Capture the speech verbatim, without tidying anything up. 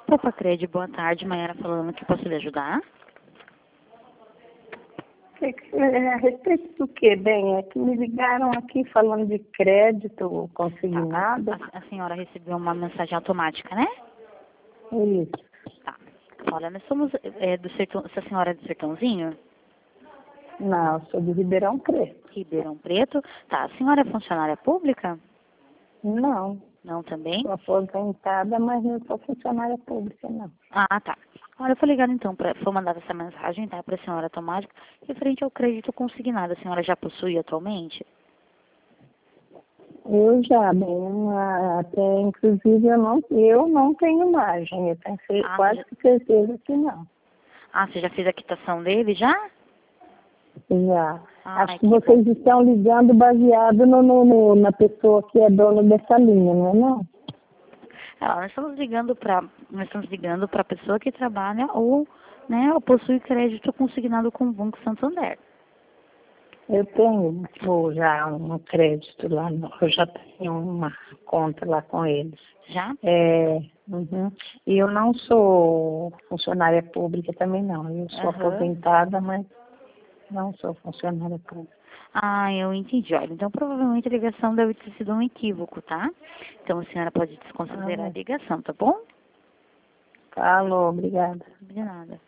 Poupa Cred, boa tarde. Maiara falando que posso lhe ajudar? Que que- é, A respeito do que, bem? É que me ligaram aqui falando de crédito consignado. A, a senhora recebeu uma mensagem automática, né? Isso. Tá. Olha, nós somos é, do Sertão, essa senhora é do Sertãozinho? Não, sou de Ribeirão Preto. Ribeirão Preto. Tá, a senhora é funcionária pública? Não, Não também? sou aposentada, mas não sou funcionária pública, não. Ah, tá. Olha, eu fui ligada então, pra, foi mandada essa mensagem, tá, para a senhora automática, referente ao crédito consignado. A senhora já possui atualmente? Eu já, bem, a- até inclusive eu não, eu não tenho margem, eu tenho ce- Ah, quase já- que certeza que não. Ah, você já fez a quitação dele, já? Já. Ai, Acho que que vocês bom. estão ligando baseado no, no- no- na pessoa que é dona dessa linha, não é não? Ah, nós estamos ligando para nós estamos ligando para a pessoa que trabalha ou, né, ou possui crédito consignado com o Banco Santander. Eu tenho ou já um crédito lá, no- eu já tenho uma conta lá com eles. Já? É, uhum. E eu não sou funcionária pública também não. Eu sou Aham. aposentada, mas não sou funcionária pública. Ah, eu entendi. Olha, então provavelmente a ligação deve ter sido um equívoco, tá? Então a senhora pode desconsiderar a Ah, ligação, tá bom? falou, obrigada. De nada.